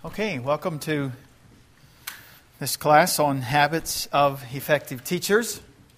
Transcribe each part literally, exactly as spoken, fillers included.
Okay, welcome to this class on habits of effective teachers.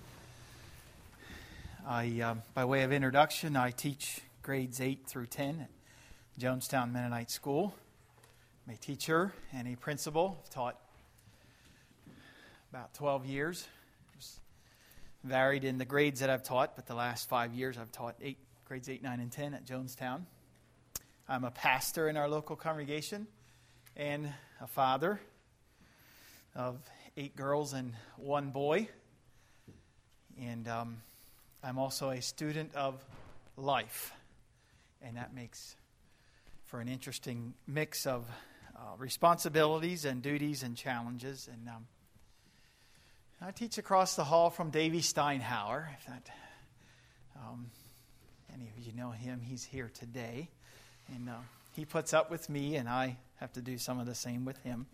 I, uh, by way of introduction, I teach grades eight through ten at Jonestown Mennonite School. I'm a teacher and a principal. I've taught about twelve years. It's varied in the grades that I've taught, but the last five years I've taught eight, grades eight, nine, and ten at Jonestown. I'm a pastor in our local congregation and a father of eight girls and one boy. And um, I'm also a student of life. And that makes for an interesting mix of uh, responsibilities and duties and challenges. And um, I teach across the hall from Davy Steinhauer. If that, um, any of you know him, he's here today. And uh, he puts up with me, and I have to do some of the same with him.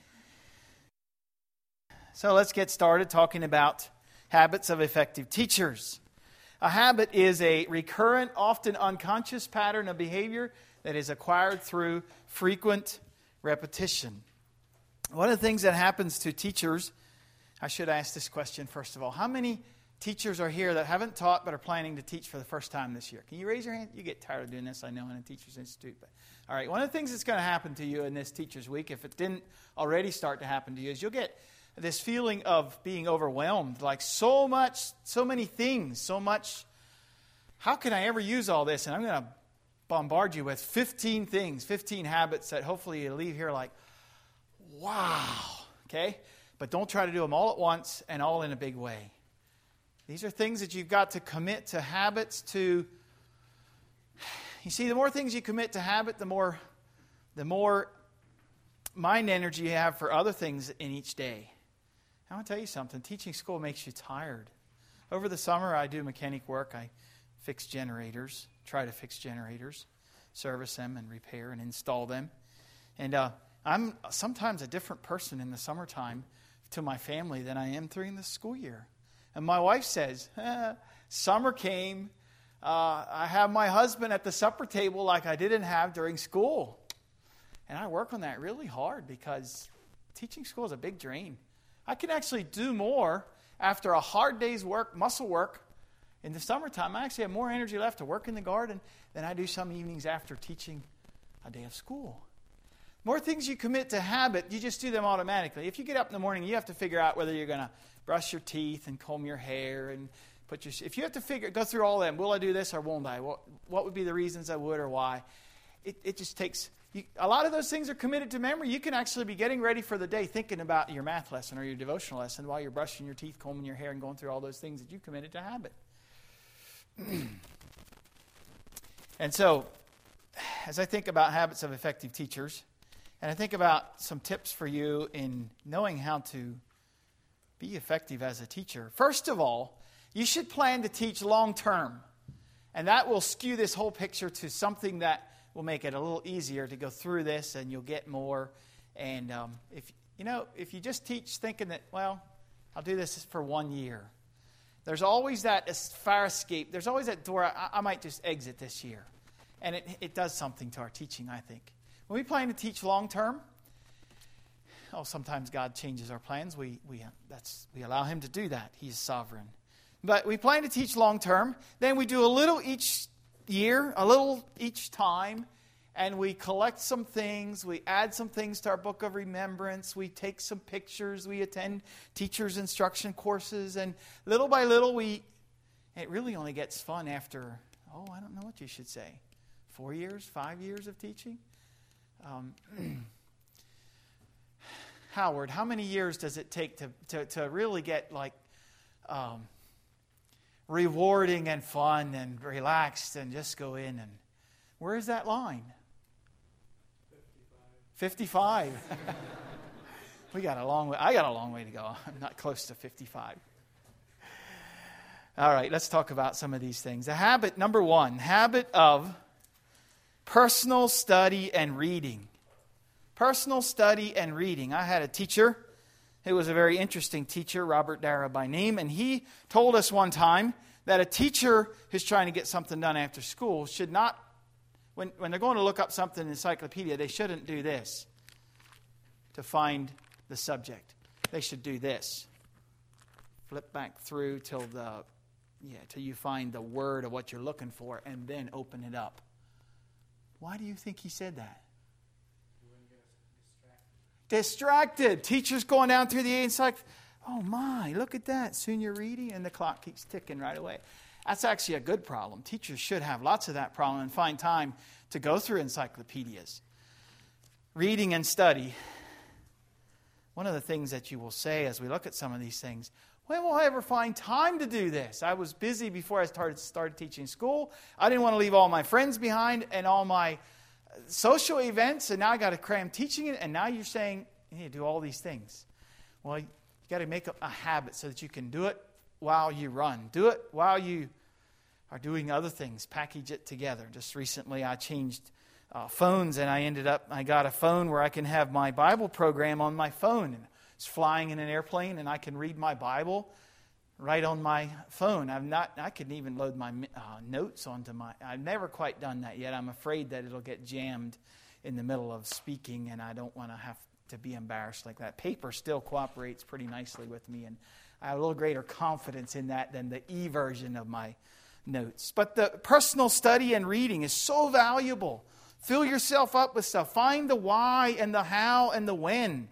So let's get started talking about habits of effective teachers. A habit is a recurrent, often unconscious pattern of behavior that is acquired through frequent repetition. One of the things that happens to teachers, I should ask this question first of all. How many teachers are here that haven't taught but are planning to teach for the first time this year? Can you raise your hand? You get tired of doing this, I know, in a Teachers Institute. But all right, one of the things that's going to happen to you in this Teachers Week, if it didn't already start to happen to you, is you'll get this feeling of being overwhelmed, like so much, so many things, so much. How can I ever use all this? And I'm going to bombard you with fifteen things, fifteen habits that hopefully you leave here like, wow, okay? But don't try to do them all at once and all in a big way. These are things that you've got to commit to habits to. You see, the more things you commit to habit, the more, the more mind energy you have for other things in each day. I want to tell you something. Teaching school makes you tired. Over the summer, I do mechanic work. I fix generators, try to fix generators, service them and repair and install them. And uh, I'm sometimes a different person in the summertime to my family than I am during the school year. And my wife says, eh, summer came, uh, I have my husband at the supper table like I didn't have during school. And I work on that really hard because teaching school is a big drain. I can actually do more after a hard day's work, muscle work, in the summertime. I actually have more energy left to work in the garden than I do some evenings after teaching a day of school. More things you commit to habit, you just do them automatically. If you get up in the morning, you have to figure out whether you're going to brush your teeth and comb your hair and put your... If you have to figure, go through all of them, will I do this or won't I? What, what would be the reasons I would or why? It, it just takes... You, a lot of those things are committed to memory. You can actually be getting ready for the day thinking about your math lesson or your devotional lesson while you're brushing your teeth, combing your hair, and going through all those things that you committed to habit. And so, as I think about habits of effective teachers, and I think about some tips for you in knowing how to be effective as a teacher. First of all, you should plan to teach long term. And that will skew this whole picture to something that will make it a little easier to go through this and you'll get more. And um, if you know, if you just teach thinking that, well, I'll do this for one year. There's always that fire escape. There's always that door, I, I might just exit this year. And it, it does something to our teaching, I think. When we plan to teach long-term, oh, sometimes God changes our plans. We we that's we allow Him to do that. He's sovereign. But we plan to teach long-term. Then we do a little each year, a little each time, and we collect some things. We add some things to our book of remembrance. We take some pictures. We attend teachers' instruction courses. And little by little, we it really only gets fun after, oh, I don't know what you should say, four years, five years of teaching? Um, Howard, how many years does it take to, to, to really get like um, rewarding and fun and relaxed and just go in and where is that line? fifty-five. fifty-five. We got a long way. I got a long way to go. I'm not close to fifty-five. All right, let's talk about some of these things. The habit, number one, habit of personal study and reading. Personal study and reading. I had a teacher who was a very interesting teacher, Robert Dara by name, and he told us one time that a teacher who's trying to get something done after school should not, when, when they're going to look up something in the encyclopedia, they shouldn't do this. to find the subject. They should do this. Flip back through till the yeah, till you find the word of what you're looking for, and then open it up. Why do you think he said that? Distracted. Teacher's going down through the encyclopedia. Oh my, look at that. Soon you're reading and the clock keeps ticking right away. That's actually a good problem. Teachers should have lots of that problem and find time to go through encyclopedias. Reading and study. One of the things that you will say as we look at some of these things, when will I ever find time to do this? I was busy before I started, started teaching school. I didn't want to leave all my friends behind and all my social events, and now I got to cram teaching it, and now you're saying you need to do all these things. Well, you got to make a habit so that you can do it while you run. Do it while you are doing other things. Package it together. Just recently I changed uh, phones, and I ended up, I got a phone where I can have my Bible program on my phone. And it's flying in an airplane, and I can read my Bible right on my phone. I've not, I couldn't even load my uh, notes onto my, I've never quite done that yet. I'm afraid that it'll get jammed in the middle of speaking, and I don't want to have to be embarrassed like that. Paper still cooperates pretty nicely with me, and I have a little greater confidence in that than the e-version of my notes. But the personal study and reading is so valuable. Fill yourself up with stuff. Find the why and the how and the when.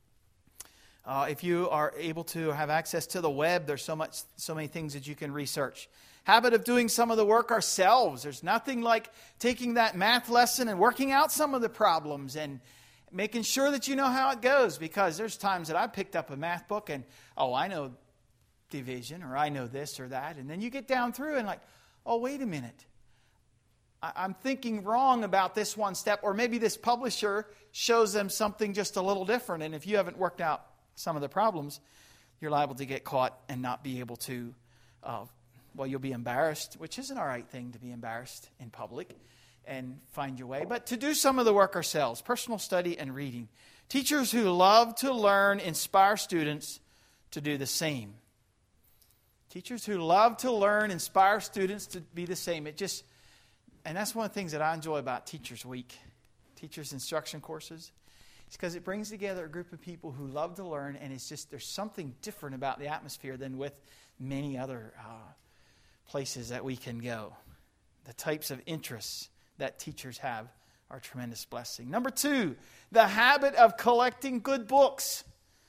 Uh, if you are able to have access to the web, there's so much, so many things that you can research. Habit of doing some of the work ourselves. There's nothing like taking that math lesson and working out some of the problems and making sure that you know how it goes. Because there's times that I picked up a math book and, oh, I know division, or I know this or that. And then you get down through and like, oh, wait a minute. I- I'm thinking wrong about this one step. Or maybe this publisher shows them something just a little different. And if you haven't worked out some of the problems, you're liable to get caught and not be able to, uh, well, you'll be embarrassed, which isn't all right thing to be embarrassed in public, and find your way. But to do some of the work ourselves, personal study and reading. Teachers who love to learn inspire students to do the same. Teachers who love to learn inspire students to be the same. It just, and that's one of the things that I enjoy about Teachers Week, Teachers Instruction Courses. It's because it brings together a group of people who love to learn, and it's just, there's something different about the atmosphere than with many other uh, places that we can go. The types of interests that teachers have are a tremendous blessing. Number two, the habit of collecting good books.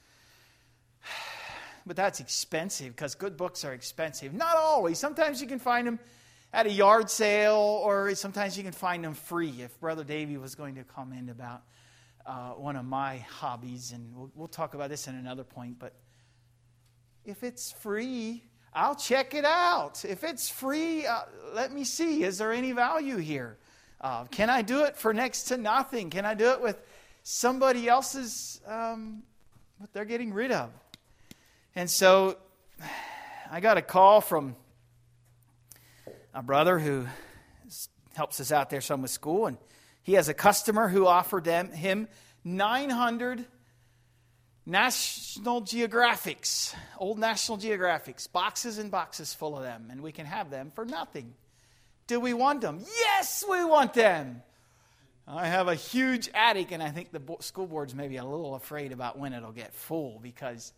But that's expensive, because good books are expensive. Not always. Sometimes you can find them at a yard sale, or sometimes you can find them free. If Brother Davey was going to comment about Uh, one of my hobbies, and we'll, we'll talk about this in another point, but if it's free, I'll check it out. If it's free, uh, let me see, is there any value here? Uh, can I do it for next to nothing? Can I do it with somebody else's, um, what they're getting rid of? And so I got a call from a brother who helps us out there some with school, and he has a customer who offered them, him nine hundred National Geographics, old National Geographics, boxes and boxes full of them, and we can have them for nothing. Do we want them? Yes, we want them. I have a huge attic, and I think the bo- school board's maybe a little afraid about when it'll get full because,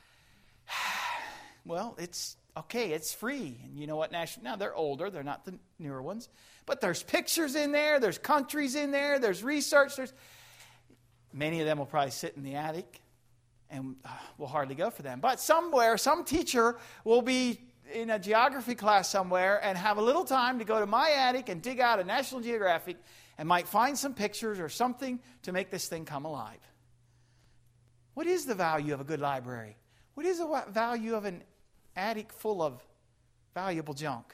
well, it's okay, it's free. And you know what? National, now, they're older. They're not the newer ones. But there's pictures in there. There's countries in there. There's research. There's many of them will probably sit in the attic, and uh, we'll hardly go for them. But somewhere, some teacher will be in a geography class somewhere and have a little time to go to my attic and dig out a National Geographic and might find some pictures or something to make this thing come alive. What is the value of a good library? What is the value of an attic full of valuable junk?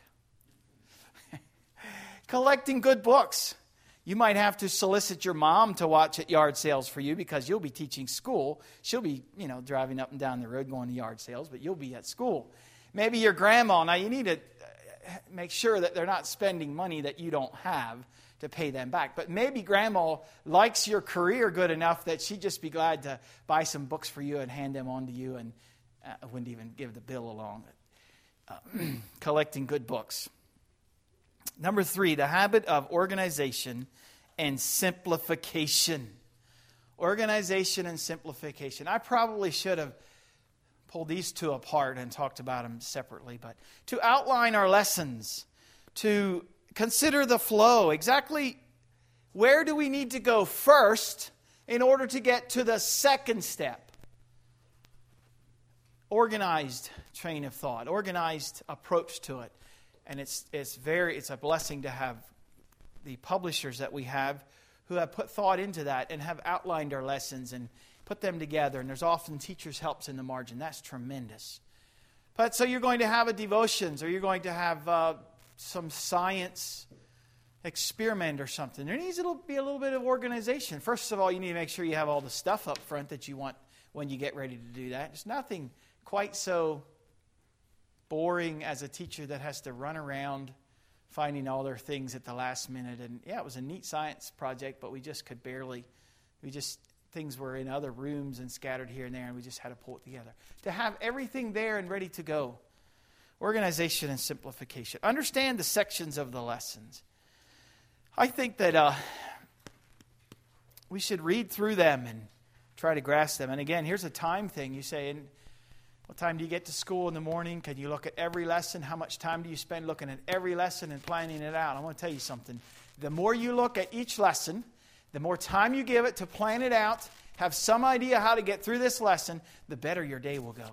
Collecting good books. You might have to solicit your mom to watch at yard sales for you because you'll be teaching school. She'll be, you know, driving up and down the road going to yard sales, but you'll be at school. Maybe your grandma. Now, you need to make sure that they're not spending money that you don't have to pay them back. But maybe grandma likes your career good enough that she'd just be glad to buy some books for you and hand them on to you, and uh, wouldn't even give the bill along. Uh, collecting good books. Number three, the habit of organization and simplification. Organization and simplification. I probably should have pulled these two apart and talked about them separately, but to outline our lessons, to consider the flow, exactly where do we need to go first in order to get to the second step? Organized train of thought, organized approach to it. And it's it's very it's a blessing to have the publishers that we have who have put thought into that and have outlined our lessons and put them together. And there's often teachers' helps in the margin. That's tremendous. But so you're going to have a devotions, or you're going to have uh, some science experiment or something. There needs to be a little bit of organization. First of all, you need to make sure you have all the stuff up front that you want when you get ready to do that. There's nothing quite so boring as a teacher that has to run around finding all their things at the last minute. And yeah, it was a neat science project, but we just could barely, we just, things were in other rooms and scattered here and there, and we just had to pull it together. To have everything there and ready to go. Organization and simplification. Understand the sections of the lessons. I think that uh, we should read through them and try to grasp them. And again, here's a time thing. You say, in, what time do you get to school in the morning? Can you look at every lesson? How much time do you spend looking at every lesson and planning it out? I want to tell you something. The more you look at each lesson, the more time you give it to plan it out, have some idea how to get through this lesson, the better your day will go.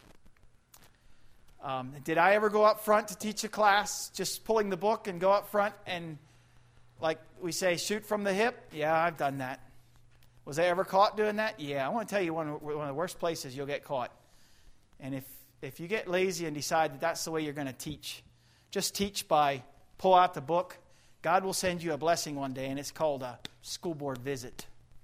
Um, did I ever go up front to teach a class, just pulling the book and go up front and, like we say, shoot from the hip? Yeah, I've done that. Was I ever caught doing that? Yeah, I want to tell you one, one of the worst places you'll get caught. And if, if you get lazy and decide that that's the way you're going to teach, just teach by pull out the book. God will send you a blessing one day, and it's called a school board visit.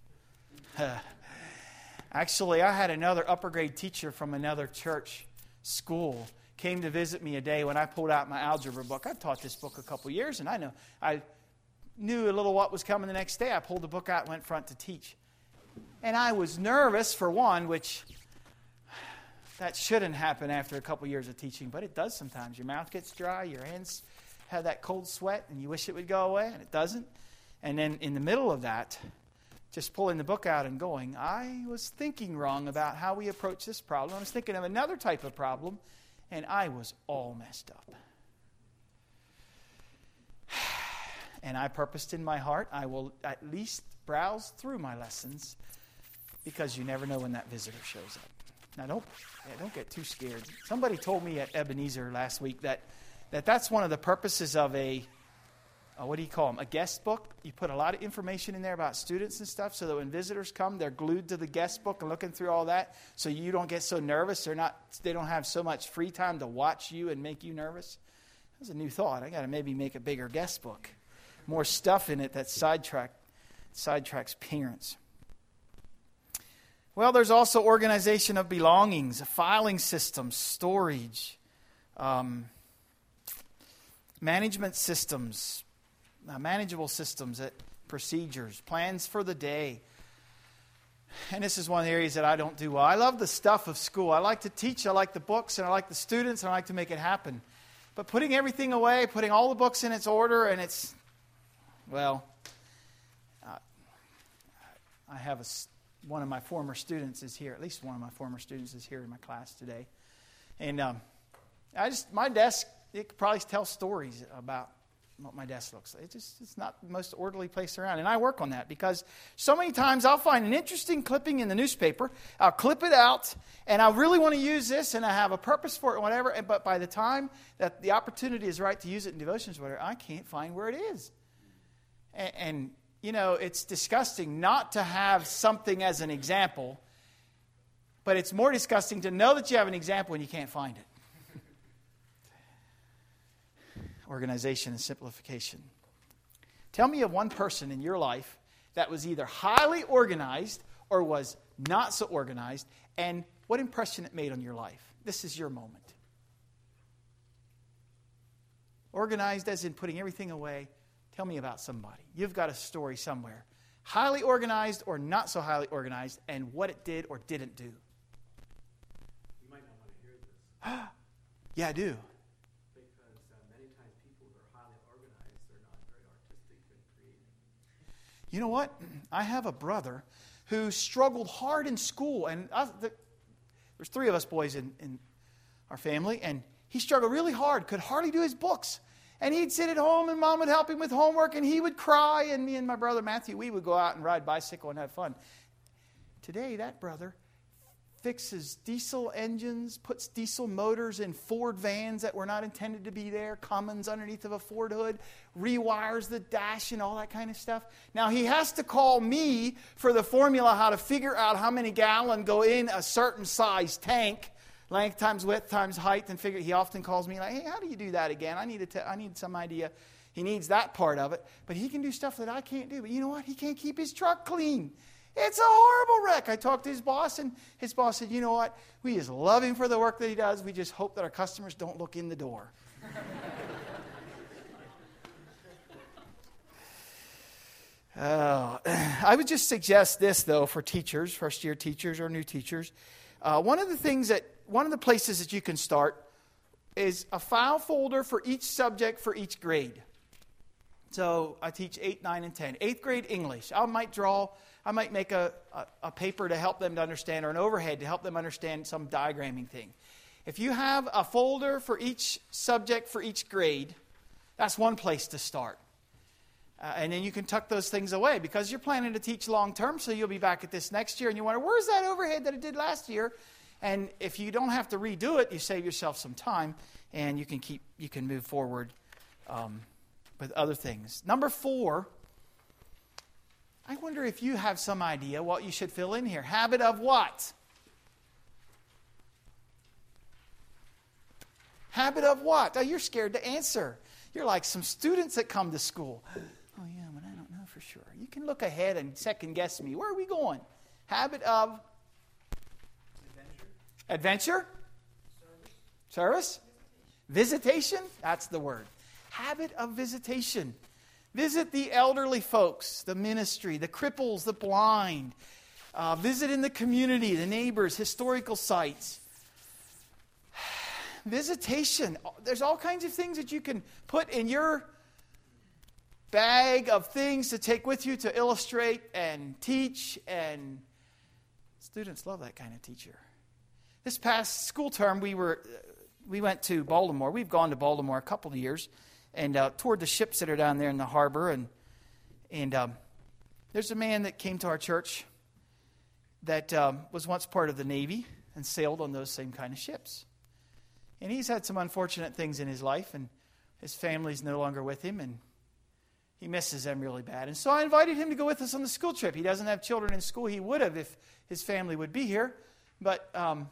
Actually, I had another upper grade teacher from another church school came to visit me a day when I pulled out my algebra book. I've taught this book a couple years, and I know I knew a little what was coming the next day. I pulled the book out and went front to teach. And I was nervous, for one, which that shouldn't happen after a couple years of teaching, but it does sometimes. Your mouth gets dry, your hands have that cold sweat, and you wish it would go away, and it doesn't. And then in the middle of that, just pulling the book out and going, I was thinking wrong about how we approach this problem. I was thinking of another type of problem, and I was all messed up. And I purposed in my heart, I will at least browse through my lessons, because you never know when that visitor shows up. Now, don't yeah, don't get too scared. Somebody told me at Ebenezer last week that, that that's one of the purposes of a, a, what do you call them, a guest book. You put a lot of information in there about students and stuff so that when visitors come, they're glued to the guest book and looking through all that so you don't get so nervous. They're not, they don't have so much free time to watch you and make you nervous. That's a new thought. I got to maybe make a bigger guest book. More stuff in it that sidetrack, sidetracks parents. Well, there's also organization of belongings, a filing system, storage, um, management systems, uh, manageable systems, that procedures, plans for the day. And this is one of the areas that I don't do well. I love the stuff of school. I like to teach, I like the books, and I like the students, and I like to make it happen. But putting everything away, putting all the books in its order, and it's, well, uh, I have a... One of my former students is here. At least one of my former students is here in my class today. And um, I just, my desk, it could probably tell stories about what my desk looks like. It's just, it's not the most orderly place around. And I work on that because so many times I'll find an interesting clipping in the newspaper. I'll clip it out, and I really want to use this, and I have a purpose for it, and whatever. But by the time that the opportunity is right to use it in devotions, whatever, I can't find where it is. And, and you know, it's disgusting not to have something as an example, but it's more disgusting to know that you have an example and you can't find it. Organization and simplification. Tell me of one person in your life that was either highly organized or was not so organized, and what impression it made on your life. This is your moment. Organized as in putting everything away. Tell me about somebody. You've got a story somewhere. Highly organized or not so highly organized, and what it did or didn't do. You might not want to hear this. Yeah, I do. Because uh, many times people who are highly organized, they're not very artistic and creative. You know what? I have a brother who struggled hard in school. And I, the, there's three of us boys in, in our family, and he struggled really hard, could hardly do his books. And he'd sit at home, and Mom would help him with homework, and he would cry, and me and my brother Matthew, we would go out and ride bicycle and have fun. Today, that brother fixes diesel engines, puts diesel motors in Ford vans that were not intended to be there, Cummins underneath of a Ford hood, rewires the dash and all that kind of stuff. Now, he has to call me for the formula how to figure out how many gallon go in a certain size tank, length times width times height, and figure. He often calls me like, hey, how do you do that again? I need, a t- I need some idea. He needs that part of it, but he can do stuff that I can't do. But you know what? He can't keep his truck clean. It's a horrible wreck. I talked to his boss, and his boss said, you know what? We just love him for the work that he does. We just hope that our customers don't look in the door. uh, I would just suggest this, though, for teachers, first-year teachers or new teachers. Uh, one of the things that, one of the places that you can start is a file folder for each subject for each grade. So I teach eight, nine, and ten. Eighth grade English. I might draw... I might make a, a, a paper to help them to understand, or an overhead to help them understand some diagramming thing. If you have a folder for each subject for each grade, that's one place to start. Uh, and then you can tuck those things away, because you're planning to teach long term, so you'll be back at this next year, and you wonder, where's that overhead that I did last year? And if you don't have to redo it, you save yourself some time, and you can keep you can move forward um, with other things. Number four, I wonder if you have some idea what you should fill in here. Habit of what? Habit of what? Oh, you're scared to answer. You're like some students that come to school. Oh, yeah, but I don't know for sure. You can look ahead and second guess me. Where are we going? Habit of? Adventure. Adventure? Service. Service? Visitation? That's the word. Habit of visitation. Visit the elderly folks, the ministry, the cripples, the blind. Uh, visit in the community, the neighbors, historical sites. Visitation. There's all kinds of things that you can put in your bag of things to take with you to illustrate and teach. And students love that kind of teacher. This past school term, we were we went to Baltimore. We've gone to Baltimore a couple of years. And uh, toured the ships that are down there in the harbor. And and um, there's a man that came to our church that um, was once part of the Navy and sailed on those same kind of ships. And he's had some unfortunate things in his life, and his family's no longer with him, and he misses them really bad. And so I invited him to go with us on the school trip. He doesn't have children in school. He would have if his family would be here. But um,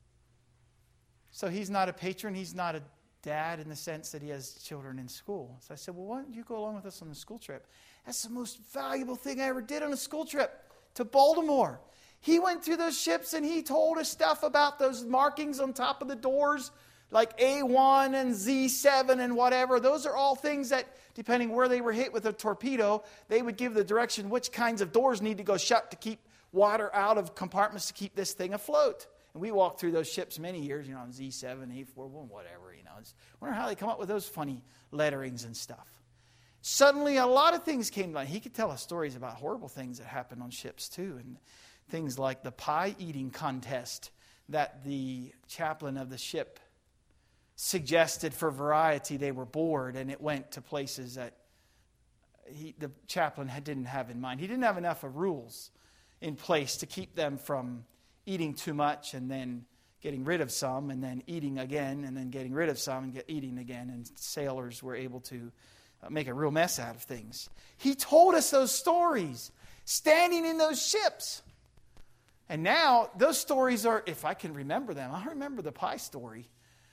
so he's not a patron. He's not a dad in the sense that he has children in school. So I said, well, why don't you go along with us on the school trip? That's the most valuable thing I ever did on a school trip to Baltimore. He went through those ships and he told us stuff about those markings on top of the doors, like A one and Z seven and whatever. Those are all things that, depending where they were hit with a torpedo, they would give the direction which kinds of doors need to go shut to keep water out of compartments to keep this thing afloat. And we walked through those ships many years, you know, on Z seven, A four, whatever, you know. I wonder how they come up with those funny letterings and stuff. Suddenly, a lot of things came to mind. He could tell us stories about horrible things that happened on ships, too. And things like the pie-eating contest that the chaplain of the ship suggested for variety. They were bored, and it went to places that he, the chaplain had, didn't have in mind. He didn't have enough of rules in place to keep them from eating too much and then getting rid of some and then eating again and then getting rid of some and get eating again. And sailors were able to uh, make a real mess out of things. He told us those stories standing in those ships. And now those stories are, if I can remember them, I remember the pie story.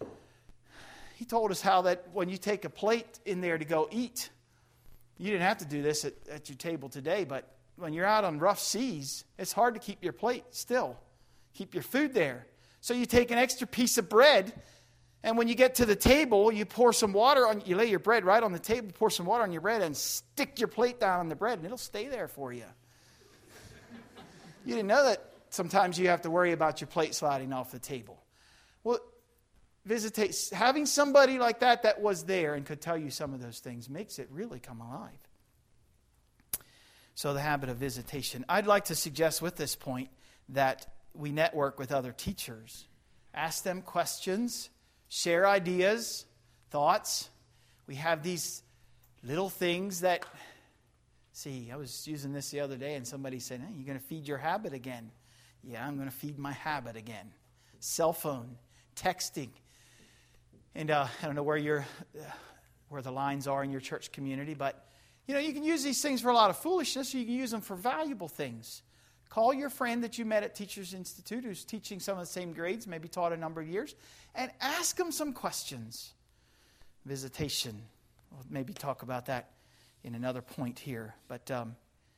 He told us how that when you take a plate in there to go eat, you didn't have to do this at, at your table today, but when you're out on rough seas, it's hard to keep your plate still. Keep your food there. So you take an extra piece of bread, and when you get to the table, you pour some water on, you lay your bread right on the table, pour some water on your bread, and stick your plate down on the bread, and it'll stay there for you. You didn't know that sometimes you have to worry about your plate sliding off the table. Well, visitate, having somebody like that that was there and could tell you some of those things makes it really come alive. So the habit of visitation. I'd like to suggest with this point that we network with other teachers. Ask them questions, share ideas, thoughts. We have these little things that, see, I was using this the other day and somebody said, hey, you're going to feed your habit again. Yeah, I'm going to feed my habit again. Cell phone, texting. And uh, I don't know where you're, uh, where the lines are in your church community, but you know, you can use these things for a lot of foolishness, or you can use them for valuable things. Call your friend that you met at Teachers Institute who's teaching some of the same grades, maybe taught a number of years, and ask them some questions. Visitation. We'll maybe talk about that in another point here. But um,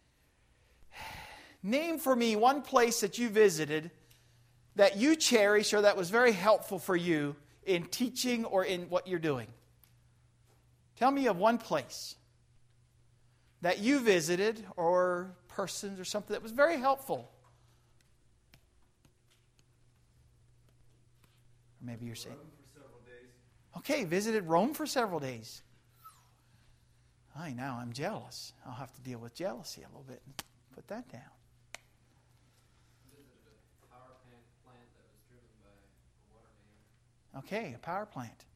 name for me one place that you visited that you cherish or that was very helpful for you in teaching or in what you're doing. Tell me of one place that you visited or persons or something that was very helpful. Or maybe you're saying, Rome for several days. okay, visited Rome for several days. I now I'm jealous. I'll have to deal with jealousy a little bit and put that down. Visited a power plant plant that was driven by a water main. Okay, a power plant.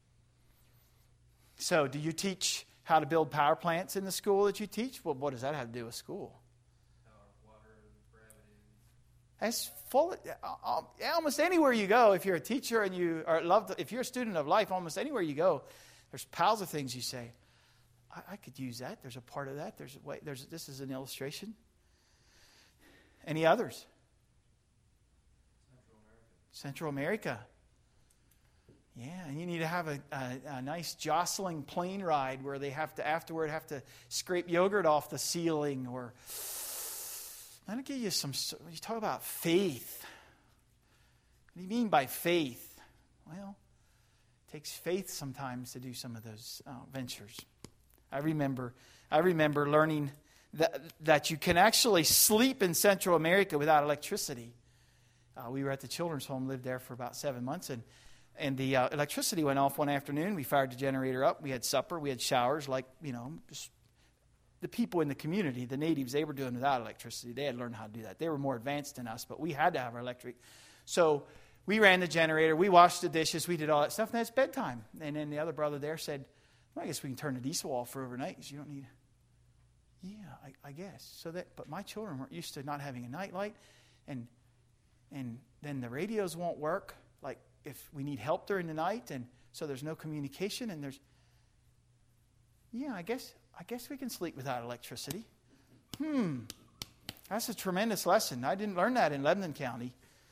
So, do you teach how to build power plants in the school that you teach? Well, what does that have to do with school? Power, water, gravity. That's full. Of, uh, almost anywhere you go, if you're a teacher and you are love, if you're a student of life, almost anywhere you go, there's piles of things you say. I, I could use that. There's a part of that. There's a way. There's this is an illustration. Any others? Central America. Central America. Yeah, and you need to have a, a, a nice jostling plane ride where they have to afterward have to scrape yogurt off the ceiling, or that'll give you some. You talk about faith. What do you mean by faith? Well, it takes faith sometimes to do some of those uh, ventures. I remember, I remember learning that that you can actually sleep in Central America without electricity. Uh, we were at the children's home, lived there for about seven months, and. And the uh, electricity went off one afternoon. We fired the generator up. We had supper. We had showers like, you know, just the people in the community, the natives, they were doing without electricity. They had learned how to do that. They were more advanced than us, but we had to have our electric. So we ran the generator. We washed the dishes. We did all that stuff. And that's bedtime. And then the other brother there said, well, I guess we can turn the diesel off for overnight because you don't need. Yeah, I, I guess. So that, but my children weren't used to not having a night light. And, and then the radios won't work. Like, if we need help during the night, and so there's no communication, and there's, yeah, I guess I guess we can sleep without electricity. Hmm, that's a tremendous lesson. I didn't learn that in Lebanon County.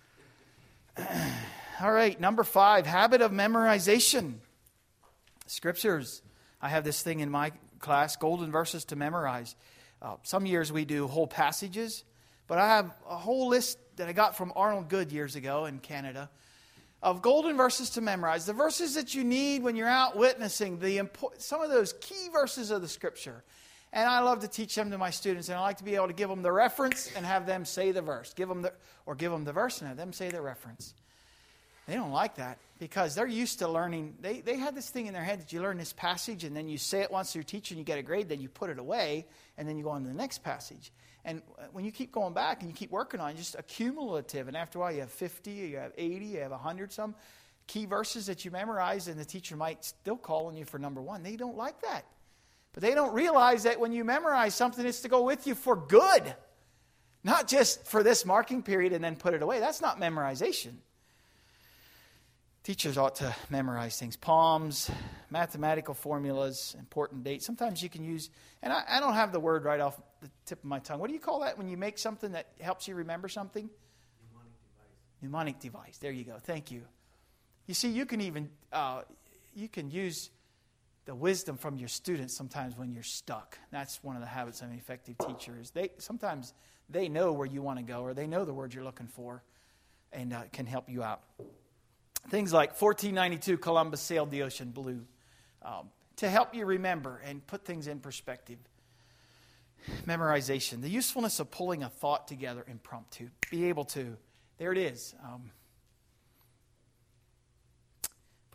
All right, number five, habit of memorization. Scriptures. I have this thing in my class, golden verses to memorize. Uh, some years we do whole passages, but I have a whole list that I got from Arnold Good years ago in Canada of golden verses to memorize, the verses that you need when you're out witnessing, the impo- some of those key verses of the Scripture. And I love to teach them to my students, and I like to be able to give them the reference and have them say the verse. Give them the, or give them the verse and have them say the reference. They don't like that because they're used to learning. They, they have this thing in their head that you learn this passage, and then you say it once to your teacher, and you get a grade, then you put it away, and then you go on to the next passage. And when you keep going back and you keep working on it, just accumulative. And after a while, you have fifty, you have eighty, you have one hundred some key verses that you memorize, and the teacher might still call on you for number one. They don't like that. But they don't realize that when you memorize something, it's to go with you for good. Not just for this marking period and then put it away. That's not memorization. Teachers ought to memorize things. Palms, mathematical formulas, important dates. Sometimes you can use, and I, I don't have the word right off the tip of my tongue. What do you call that when you make something that helps you remember something? Mnemonic device. Mnemonic device. There you go. Thank you. You see, you can even, uh, you can use the wisdom from your students sometimes when you're stuck. That's one of the habits of an effective teacher is they, sometimes they know where you want to go or they know the word you're looking for and uh, can help you out. Things like fourteen ninety-two, Columbus sailed the ocean blue, um, to help you remember and put things in perspective. Memorization, the usefulness of pulling a thought together impromptu. Be able to, there it is. Um,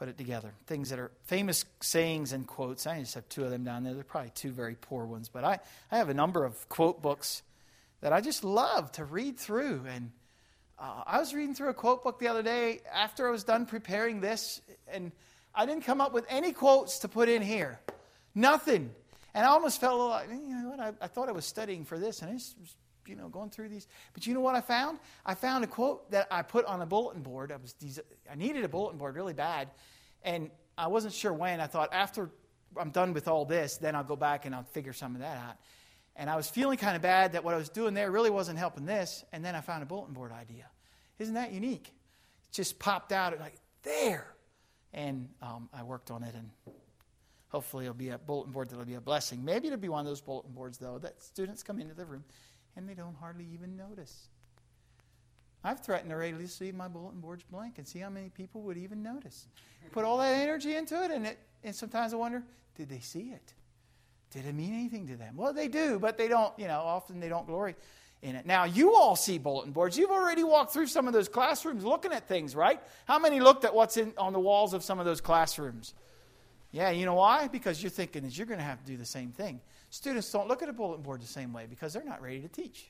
put it together. Things that are famous sayings and quotes. I just have two of them down there. They're probably two very poor ones. But I, I have a number of quote books that I just love to read through. And uh, I was reading through a quote book the other day after I was done preparing this. And I didn't come up with any quotes to put in here. Nothing. And I almost felt a little like, you know what, I, I thought I was studying for this. And I just was, you know, going through these. But you know what I found? I found a quote that I put on a bulletin board. I was I needed a bulletin board really bad. And I wasn't sure when. I thought after I'm done with all this, then I'll go back and I'll figure some of that out. And I was feeling kind of bad that what I was doing there really wasn't helping this. And then I found a bulletin board idea. Isn't that unique? It just popped out like, there. And um, I worked on it, and hopefully it'll be a bulletin board that will be a blessing. Maybe it'll be one of those bulletin boards, though, that students come into the room and they don't hardly even notice. I've threatened already to leave my bulletin boards blank and see how many people would even notice. Put all that energy into it, and it, and sometimes I wonder, did they see it? Did it mean anything to them? Well, they do, but they don't, you know, often they don't glory in it. Now, you all see bulletin boards. You've already walked through some of those classrooms looking at things, right? How many looked at what's in on the walls of some of those classrooms? Yeah, you know why? Because you're thinking that you're going to have to do the same thing. Students don't look at a bulletin board the same way because they're not ready to teach.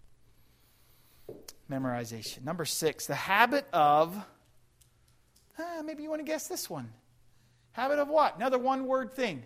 Memorization. Number six, the habit of, ah, maybe you want to guess this one. Habit of what? Another one-word thing.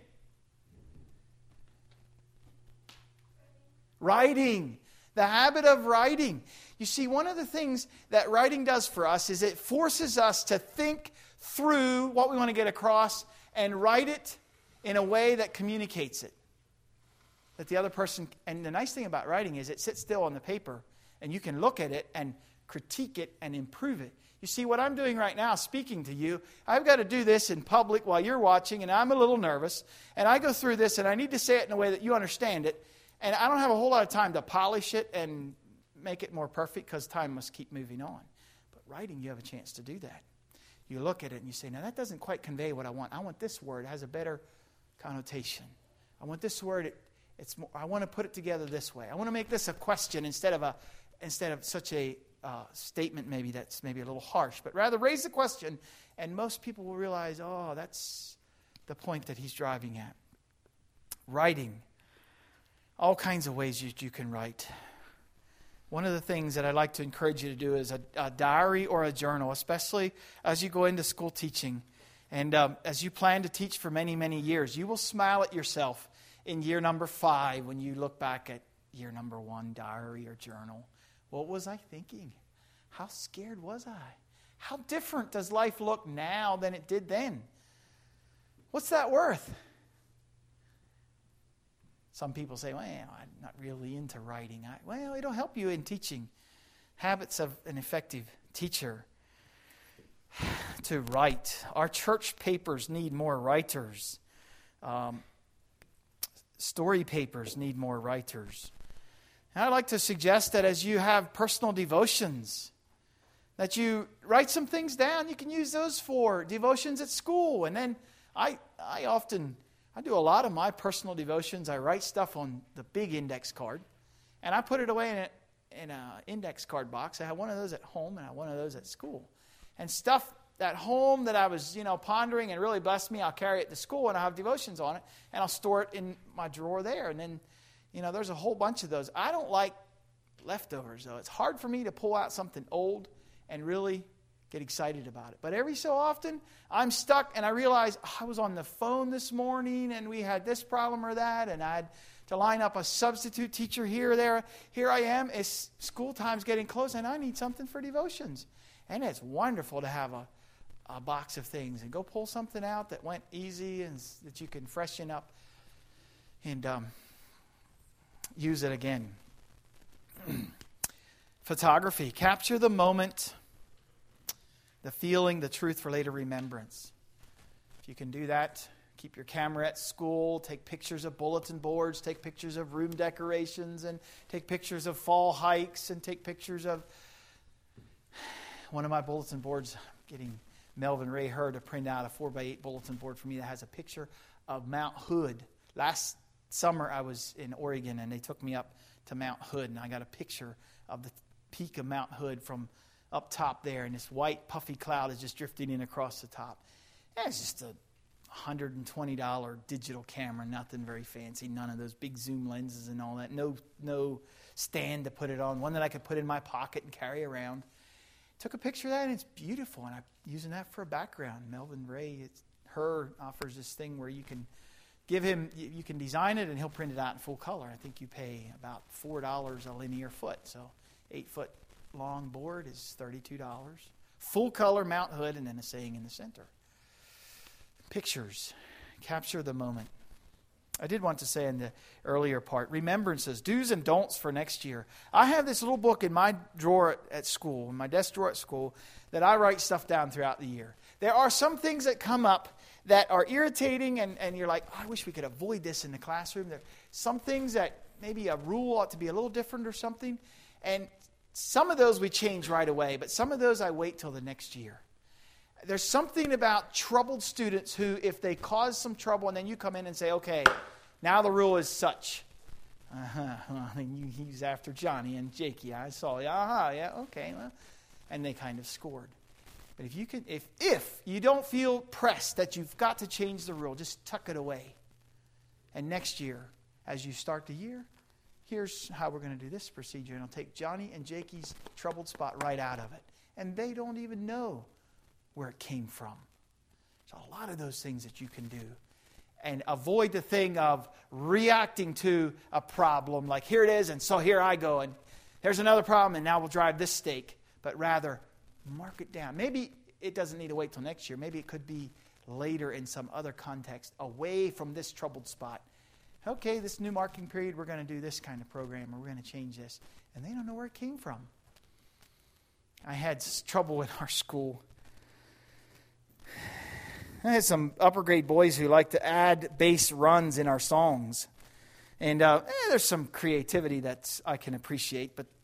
Writing. The habit of writing. You see, one of the things that writing does for us is it forces us to think through what we want to get across and write it in a way that communicates it. That the other person, and the nice thing about writing is it sits still on the paper and you can look at it and critique it and improve it. You see, what I'm doing right now, speaking to you, I've got to do this in public while you're watching, and I'm a little nervous. And I go through this, and I need to say it in a way that you understand it. And I don't have a whole lot of time to polish it and make it more perfect because time must keep moving on. But writing, you have a chance to do that. You look at it and you say, now that doesn't quite convey what I want. I want this word. It has a better connotation. I want this word. It, it's more, I want to put it together this way. I want to make this a question instead of a instead of such a uh, statement maybe that's maybe a little harsh. But rather raise the question, and most people will realize, oh, that's the point that he's driving at. Writing. All kinds of ways you, you can write. One of the things that I'd like to encourage you to do is a, a diary or a journal, especially as you go into school teaching. And um, as you plan to teach for many, many years, you will smile at yourself in year number five when you look back at year number one, diary or journal. What was I thinking? How scared was I? How different does life look now than it did then? What's that worth? Some people say, well, I'm not really into writing. I, well, it'll help you in teaching. Habits of an effective teacher. To write. Our church papers need more writers. Um, story papers need more writers. And I'd like to suggest that as you have personal devotions, that you write some things down. You can use those for devotions at school. And then I, I often... I do a lot of my personal devotions. I write stuff on the big index card, and I put it away in a in an index card box. I have one of those at home, and I have one of those at school. And stuff at home that I was, you know, pondering and really blessed me, I'll carry it to school, and I'll have devotions on it, and I'll store it in my drawer there. And then, you know, there's a whole bunch of those. I don't like leftovers, though. It's hard for me to pull out something old and really get excited about it. But every so often, I'm stuck and I realize oh, I was on the phone this morning and we had this problem or that, and I had to line up a substitute teacher here or there. Here I am. It's school time's getting close and I need something for devotions. And it's wonderful to have a, a box of things and go pull something out that went easy and that you can freshen up and um, use it again. Photography. Capture the moment, the feeling, the truth for later remembrance. If you can do that, keep your camera at school, take pictures of bulletin boards, take pictures of room decorations, and take pictures of fall hikes, and take pictures of one of my bulletin boards. Getting Melvin Ray Hurd to print out a four by eight bulletin board for me that has a picture of Mount Hood. Last summer I was in Oregon, and they took me up to Mount Hood, and I got a picture of the peak of Mount Hood from up top there, and this white puffy cloud is just drifting in across the top. Yeah, it's just a one hundred twenty dollars digital camera, nothing very fancy, none of those big zoom lenses and all that. No, no stand to put it on, one that I could put in my pocket and carry around. Took a picture of that, and it's beautiful, and I'm using that for a background. Melvin Ray, it's, her offers this thing where you can give him, you can design it, and he'll print it out in full color. I think you pay about four dollars a linear foot, so eight foot long board is thirty-two dollars. Full color mount hood, and then a saying in the center. Pictures capture the moment. I did want to say in the earlier part, remembrances, do's and don'ts for next year. I have this little book in my drawer at school, in my desk drawer at school, that I write stuff down throughout the year. There are some things that come up that are irritating, and, and you're like, oh, I wish we could avoid this in the classroom. There are some things that maybe a rule ought to be a little different or something. And some of those we change right away, but some of those I wait till the next year. There's something about troubled students who, if they cause some trouble and then you come in and say, okay, now the rule is such. Uh-huh. Well, he's after Johnny and Jakey. I saw you. Uh-huh. Yeah, okay. Well, and they kind of scored. But if you can, if if you don't feel pressed that you've got to change the rule, just tuck it away. And next year, as you start the year, here's how we're going to do this procedure. And I'll take Johnny and Jakey's troubled spot right out of it. And they don't even know where it came from. So a lot of those things that you can do. And avoid the thing of reacting to a problem like here it is and so here I go and there's another problem and now we'll drive this stake. But rather mark it down. Maybe it doesn't need to wait till next year. Maybe it could be later in some other context away from this troubled spot. Okay, this new marking period we're going to do this kind of program or we're going to change this. And they don't know where it came from. I had trouble in our school. I had some upper grade boys who like to add bass runs in our songs. And uh, eh, there's some creativity that I can appreciate, but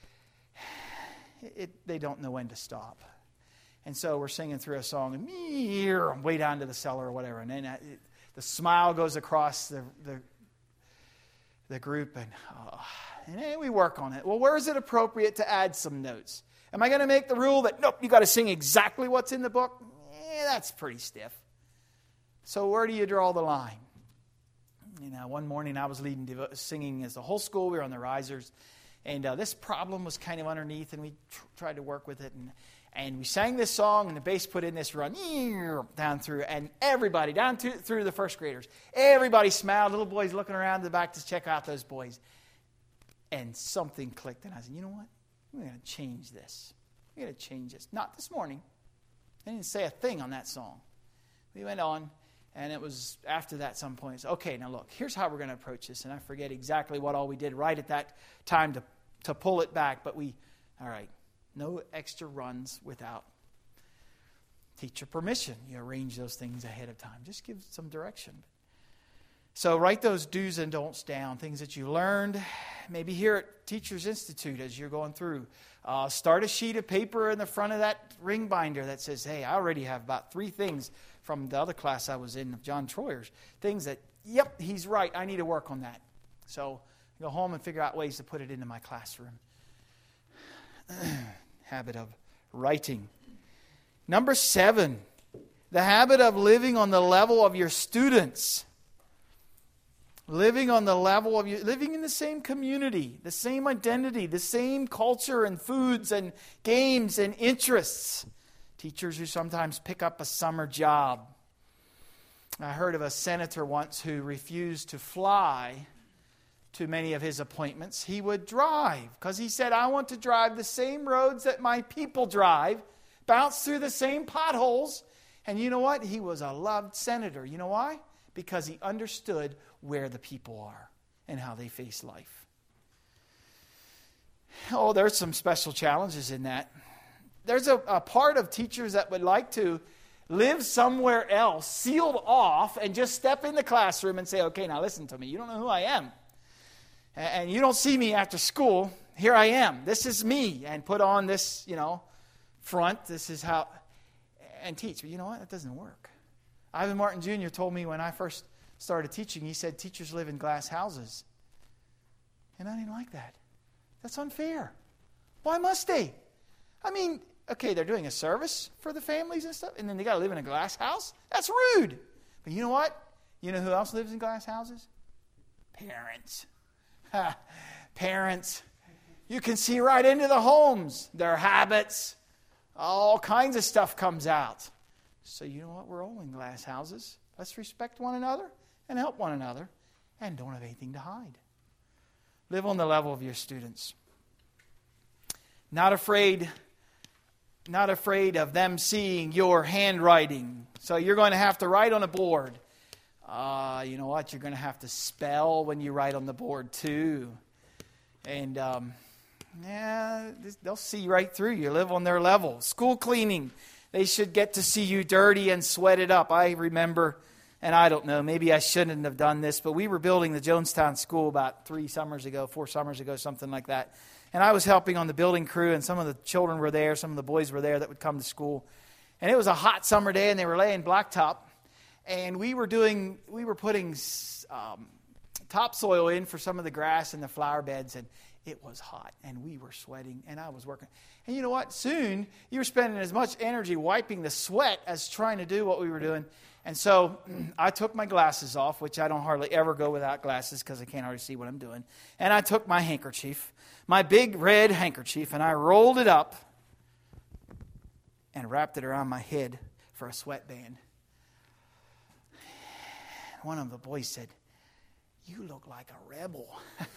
it, they don't know when to stop. And so we're singing through a song, and way down to the cellar or whatever. And then it, the smile goes across the the, the group, and, oh, and then we work on it. Well, where is it appropriate to add some notes? Am I going to make the rule that, nope, you got to sing exactly what's in the book? Eh, that's pretty stiff. So where do you draw the line? You know, one morning I was leading devo- singing as the whole school. We were on the risers. And uh, this problem was kind of underneath, and we tr- tried to work with it. And, and we sang this song, and the bass put in this run down through. And everybody, down to, through the first graders, everybody smiled. Little boys looking around the back to check out those boys. And something clicked, and I said, you know what? We're going to change this. We're going to change this. Not this morning. They didn't say a thing on that song. We went on, and it was after that some point. So, okay, now look, here's how we're going to approach this. And I forget exactly what all we did right at that time to, to pull it back. But we, all right, no extra runs without teacher permission. You arrange those things ahead of time. Just give some direction. So write those do's and don'ts down, things that you learned, maybe here at Teachers Institute as you're going through. Uh, start a sheet of paper in the front of that ring binder that says, hey, I already have about three things from the other class I was in of John Troyer's. Things that, yep, he's right, I need to work on that. So go home and figure out ways to put it into my classroom. Habit of writing. Number seven, the habit of living on the level of your students. Living on the level of you, living in the same community, the same identity, the same culture and foods and games and interests. Teachers who sometimes pick up a summer job. I heard of a senator once who refused to fly to many of his appointments. He would drive because he said, I want to drive the same roads that my people drive, bounce through the same potholes. And you know what? He was a loved senator. You know why? Because he understood where the people are and how they face life. Oh, there's some special challenges in that. There's a, a part of teachers that would like to live somewhere else, sealed off, and just step in the classroom and say, okay, now listen to me. You don't know who I am. And you don't see me after school. Here I am. This is me. And put on this, you know, front. This is how, and teach. But you know what? That doesn't work. Ivan Martin Junior told me when I first started teaching, he said, teachers live in glass houses. And I didn't like that. That's unfair. Why must they? I mean, Okay, they're doing a service for the families and stuff, and then they got to live in a glass house? That's rude. But you know what? You know who else lives in glass houses? Parents. Ha, parents. You can see right into the homes, their habits, all kinds of stuff comes out. So you know what? We're all in glass houses. Let's respect one another and help one another and don't have anything to hide. Live on the level of your students. Not afraid Not afraid of them seeing your handwriting. So you're going to have to write on a board. Uh, you know what? You're going to have to spell when you write on the board too. And um, yeah, they'll see right through you. Live on their level. School cleaning. They should get to see you dirty and sweated up. I remember, and I don't know, maybe I shouldn't have done this, but we were building the Jonestown School about three summers ago, four summers ago, something like that. And I was helping on the building crew, and some of the children were there, some of the boys were there that would come to school. And it was a hot summer day, and they were laying blacktop. And we were doing, we were putting um, topsoil in for some of the grass and the flower beds, and it was hot, and we were sweating, and I was working. And you know what? Soon, you were spending as much energy wiping the sweat as trying to do what we were doing. And so I took my glasses off, which I don't hardly ever go without glasses because I can't hardly see what I'm doing. And I took my handkerchief, my big red handkerchief, and I rolled it up and wrapped it around my head for a sweatband. One of the boys said, "You look like a rebel."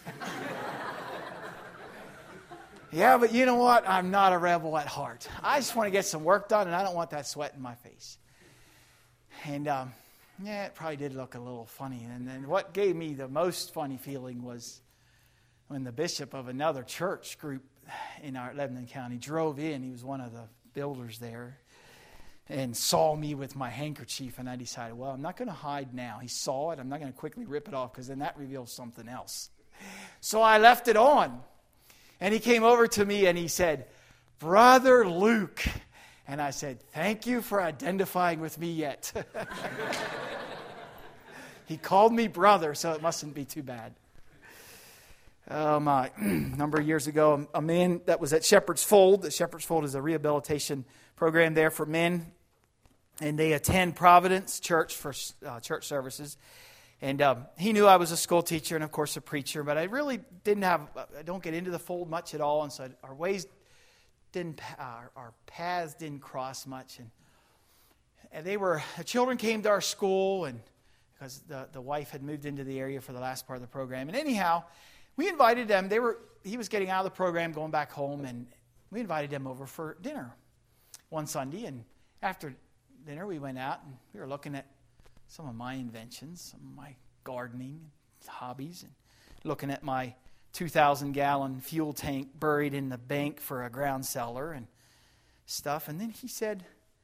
Yeah, but you know what? I'm not a rebel at heart. I just want to get some work done, and I don't want that sweat in my face. And um, yeah, it probably did look a little funny. And then what gave me the most funny feeling was when the bishop of another church group in our Lebanon County drove in. He was one of the builders there and saw me with my handkerchief. And I decided, well, I'm not going to hide now. He saw it. I'm not going to quickly rip it off because then that reveals something else. So I left it on. And he came over to me and he said, "Brother Luke." And I said, "Thank you for identifying with me yet." He called me brother, so it mustn't be too bad. Oh my. A number of years ago, a man that was at Shepherd's Fold. The Shepherd's Fold is a rehabilitation program there for men. And they attend Providence Church for uh, church services. And um, he knew I was a school teacher and, of course, a preacher. But I really didn't have, I don't get into the fold much at all. And so our ways didn't, our, our paths didn't cross much. And, and they were, the children came to our school and because the, the wife had moved into the area for the last part of the program. And anyhow, we invited them. They were, he was getting out of the program, going back home. And we invited them over for dinner one Sunday. And after dinner, we went out and we were looking at some of my inventions, some of my gardening hobbies, and looking at my two thousand gallon fuel tank buried in the bank for a ground cellar and stuff. And then he said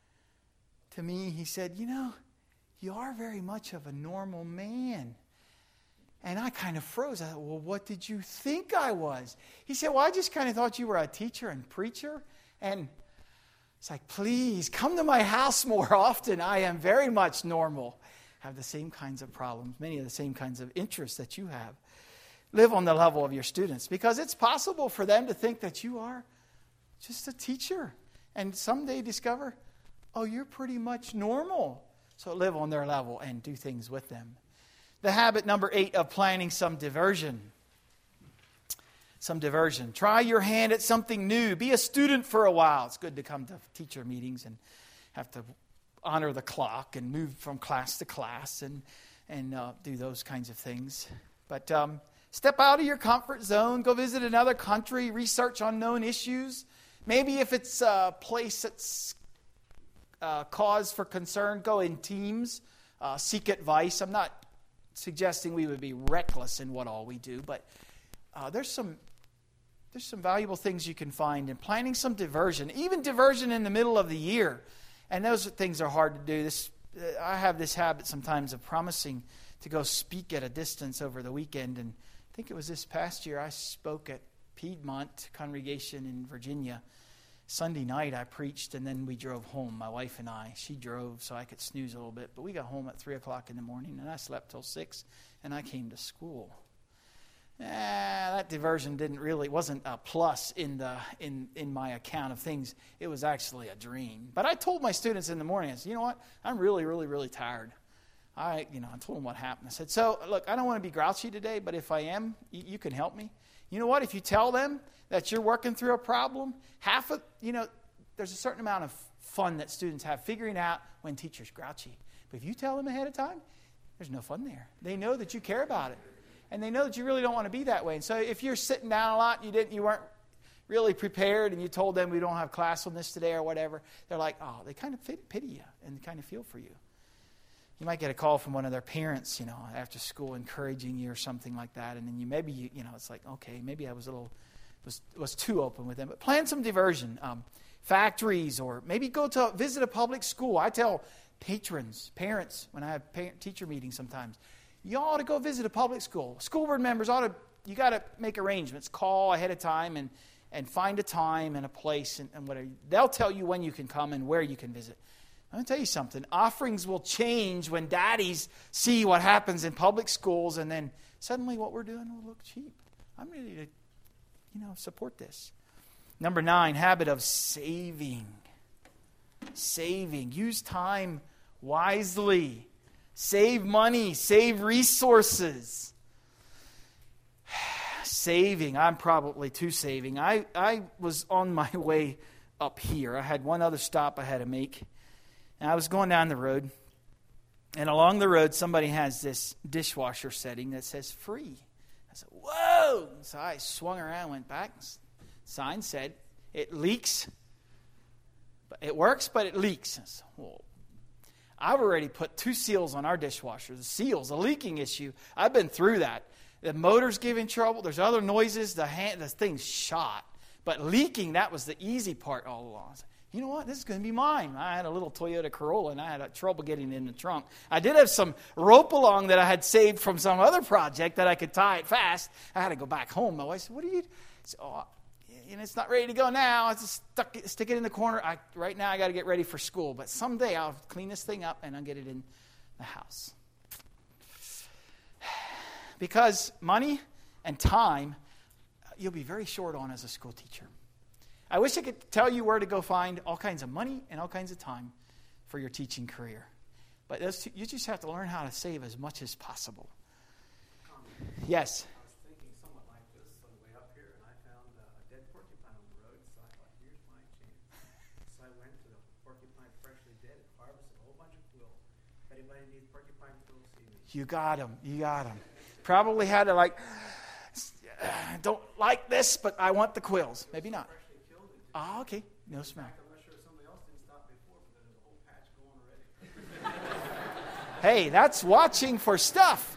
to me, he said, "You know, you are very much of a normal man." And I kind of froze. I thought, "Well, what did you think I was?" He said, "Well, I just kind of thought you were a teacher and preacher." And it's like, "Please, come to my house more often. I am very much normal. Have the same kinds of problems, many of the same kinds of interests that you have." Live on the level of your students because it's possible for them to think that you are just a teacher and someday discover, oh, you're pretty much normal. So live on their level and do things with them. The habit number eight of planning some diversion. Some diversion. Try your hand at something new. Be a student for a while. It's good to come to teacher meetings and have to honor the clock and move from class to class and and uh, do those kinds of things. But um, step out of your comfort zone. Go visit another country. Research unknown issues. Maybe if it's a place that's uh, cause for concern, go in teams. Uh, seek advice. I'm not suggesting we would be reckless in what all we do, but uh, there's some there's some valuable things you can find in planning some diversion, even diversion in the middle of the year. And those things are hard to do. This, uh, I have this habit sometimes of promising to go speak at a distance over the weekend. And I think it was this past year I spoke at Piedmont congregation in Virginia. Sunday night I preached and then we drove home, my wife and I. She drove so I could snooze a little bit. But we got home at three o'clock in the morning and I slept till six and I came to school. eh, that diversion didn't really, wasn't a plus in the in, in my account of things. It was actually a dream. But I told my students in the morning, I said, you know what? I'm really, really, really tired. I, you know, I told them what happened. I said, so, look, I don't want to be grouchy today, but if I am, you, you can help me. You know what? If you tell them that you're working through a problem, half of, you know, there's a certain amount of fun that students have figuring out when teacher's grouchy. But if you tell them ahead of time, there's no fun there. They know that you care about it. And they know that you really don't want to be that way. And so if you're sitting down a lot and you didn't, you weren't really prepared and you told them we don't have class on this today or whatever, they're like, oh, they kind of pity you and kind of feel for you. You might get a call from one of their parents, you know, after school encouraging you or something like that. And then you maybe, you, you know, it's like, okay, maybe I was a little, was was too open with them. But plan some diversion. Um, factories or maybe go to visit a public school. I tell patrons, parents, when I have parent teacher meetings sometimes, you ought to go visit a public school. School board members ought to, you got to make arrangements. Call ahead of time and, and find a time and a place and, and whatever. They'll tell you when you can come and where you can visit. I'm going to tell you something. Offerings will change when daddies see what happens in public schools, and then suddenly what we're doing will look cheap. I'm ready to, you know, support this. Number nine, habit of saving. Saving. Use time wisely. Save money. Save resources. Saving. I'm probably too saving. I, I was on my way up here. I had one other stop I had to make. And I was going down the road, and along the road, somebody has this dishwasher setting that says free. I said, whoa! So I swung around, went back. Sign said, it leaks. But it works, but it leaks. I said, well, I've already put two seals on our dishwasher. The seals, a leaking issue. I've been through that. The motor's giving trouble. There's other noises. The, hand, the thing's shot. But leaking, that was the easy part all along. I said, you know what? This is going to be mine. I had a little Toyota Corolla, and I had a trouble getting it in the trunk. I did have some rope along that I had saved from some other project that I could tie it fast. I had to go back home. My wife said, what are you? So, oh, you know, it's not ready to go now. I just stuck it, stick it in the corner. I, right now, I got to get ready for school. But someday, I'll clean this thing up, and I'll get it in the house. Because money and time, you'll be very short on as a school teacher. I wish I could tell you where to go find all kinds of money and all kinds of time for your teaching career. But those two, you just have to learn how to save as much as possible. Um, Yes. I was thinking somewhat like this on the way up here, and I found uh, a dead porcupine on the road, so I thought, here's my chance. So I went to the porcupine freshly dead and harvested a whole bunch of quills. If anybody needs porcupine quills, see me. You got them. You got them. Probably had to like, don't like this, but I want the quills. Maybe not. Ah, okay. No smell. I'm not sure somebody else didn't stop before, but there's a whole patch going already. Hey, that's watching for stuff.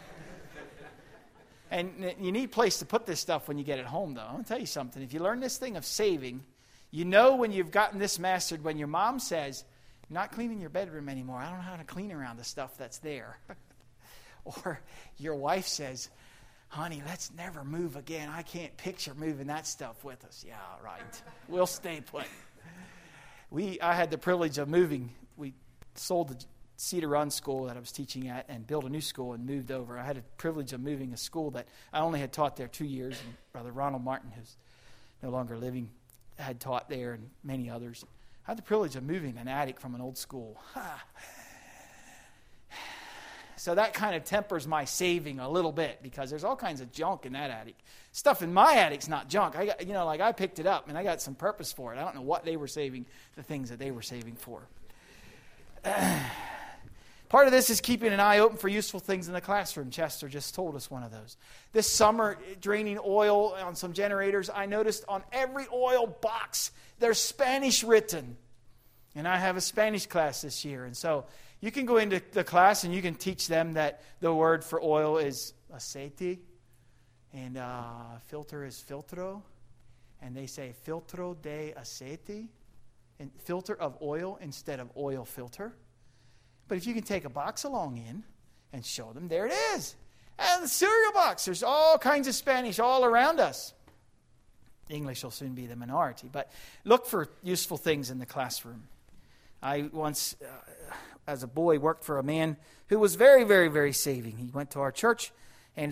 And you need a place to put this stuff when you get it home, though. I'll tell you something. If you learn this thing of saving, you know when you've gotten this mastered, when your mom says, you're not cleaning your bedroom anymore. I don't know how to clean around the stuff that's there. Or your wife says, honey, let's never move again. I can't picture moving that stuff with us. Yeah, right. We'll stay put. We, I had the privilege of moving. We sold the Cedar Run school that I was teaching at and built a new school and moved over. I had the privilege of moving a school that I only had taught there two years. And Brother Ronald Martin, who's no longer living, had taught there, and many others. I had the privilege of moving an attic from an old school. So that kind of tempers my saving a little bit, because there's all kinds of junk in that attic. Stuff in my attic's not junk. I got, you know, like I picked it up and I got some purpose for it. I don't know what they were saving, the things that they were saving for. Uh, part of this is keeping an eye open for useful things in the classroom. Chester just told us one of those. This summer, draining oil on some generators, I noticed on every oil box there's Spanish written. And I have a Spanish class this year, and so you can go into the class and you can teach them that the word for oil is aceite, and uh, filter is filtro, and they say filtro de aceite, and filter of oil instead of oil filter. But if you can take a box along in and show them, there it is. And the cereal box, there's all kinds of Spanish all around us. English will soon be the minority, but look for useful things in the classroom. I once, uh, as a boy, worked for a man who was very, very, very saving. He went to our church, and uh,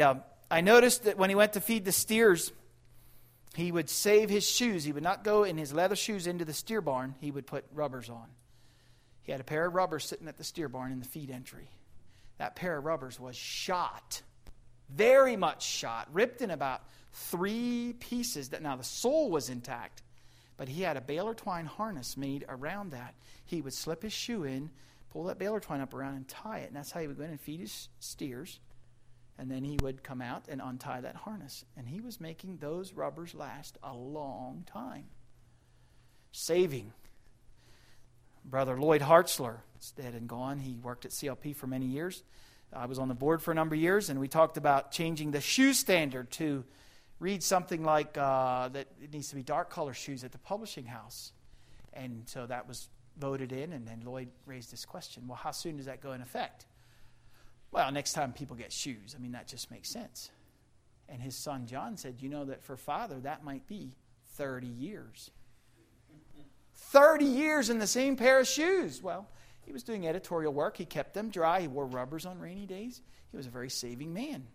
I noticed that when he went to feed the steers, he would save his shoes. He would not go in his leather shoes into the steer barn. He would put rubbers on. He had a pair of rubbers sitting at the steer barn in the feed entry. That pair of rubbers was shot, very much shot, ripped in about three pieces. That now the sole was intact, but he had a baler twine harness made around that. He would slip his shoe in, pull that baler twine up around and tie it, and that's how he would go in and feed his steers. And then he would come out and untie that harness. And he was making those rubbers last a long time. Saving. Brother Lloyd Hartzler is dead and gone. He worked at C L P for many years. I was on the board for a number of years, and we talked about changing the shoe standard to read something like uh, that it needs to be dark color shoes at the publishing house. And so that was voted in, and then Lloyd raised this question. Well, how soon does that go in effect? Well, next time people get shoes. I mean, that just makes sense. And his son John said, you know that for Father, that might be thirty years. thirty years in the same pair of shoes. Well, he was doing editorial work. He kept them dry. He wore rubbers on rainy days. He was a very saving man.